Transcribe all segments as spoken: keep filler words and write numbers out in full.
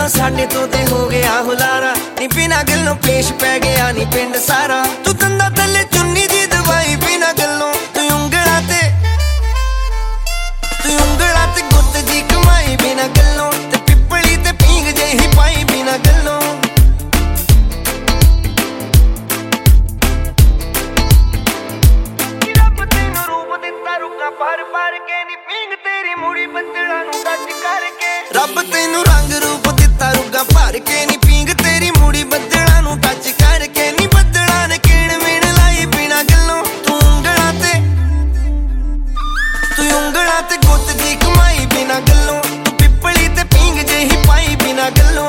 गल्लों साडे तो ते हो गया हुलारा नी बिना गल्लों पेश पै गया नी पिंड सारा तू दंदा थल्ले चुन्नी दी दवाई बिना गल्लों तू उंगला ते तू उंगला ते गुत्त जी कमाई बिना गल्लों ते पिपली ते पींग जेही पाई बिना गल्लों रब तैनू रूप दिता रुका भर भर के नी पींग तेरी मुड़ी बदला नू टच करके रब तैनू रंग रूप दिता रुगा भर के नी पींग तेरी मुड़ी बदला नू टच करके नी बदला ने किण मिण लाई बिना गल्लों तू उंगला ते तू उंगला ते गुत्त दी कमाई बिना गल्लों तू पिपली ते पींग जेही पाई बिना गल्लों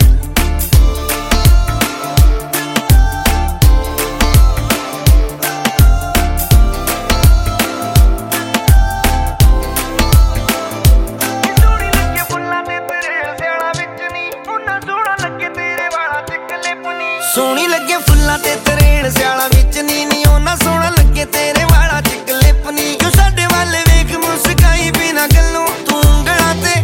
सोहनी लगे फुल्लां ते तरेड़ स्याला विच नी नी ओना सोहना लगे तेरे वाला चिक लिपनी जो साडे वाले वेख मुस्काई बिना गल्लों तू उंगला ते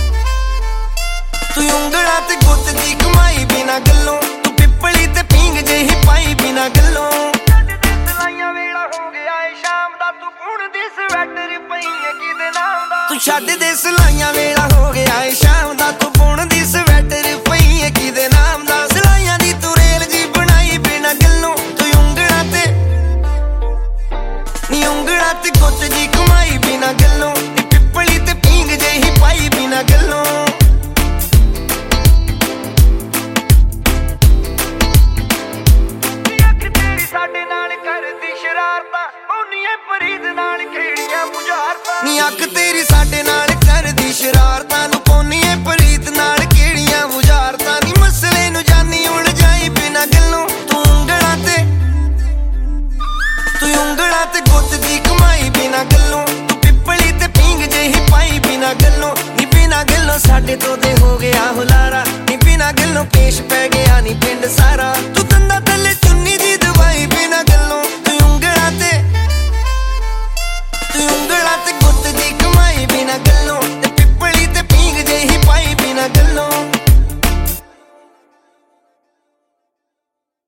तू उंगला ते गुत्त दी कमाई बिना गल्लों तू पिपली ते पींग जेही पाई बिना गल्लों सलाइयां वेला हो गया है शाम दा तू पुण दी स्वेटर पई है किदे नाम दा तू छड्ड दे सलाइयां वेला हो गया है शाम दा तू पुण दी स्वेटर पई है किदे नाम दा सलाइयां दी तू उंगला ते गुत्त जी कमाई बिना गल्लों नी पिपली ते पींग जेही पाई बिना गल्लों अख तेरी साडे नाल करदी शरारतां ओनिए फरीद नाल खेड़ियां मुजारतां नी अख तेरी साडे नाल करदी शरारतां नू पोनीए फरीद नाल खेड़ियां मुजारतां नी मसले नू जानी उलझाई बिना गल्लों तू उंगला ते तू उंगला ते गुत्त दी कमाई बिना गल्लों तू पिपली ते पींग जेही पाई बिना गल्लों नी बिना गल्लों साडे तो ते हो गया हुलारा नी बिना गल्लों पेश पै गया नी पिंड सारा तू दंदा थल्ले चुन्नी दी दवाई बिना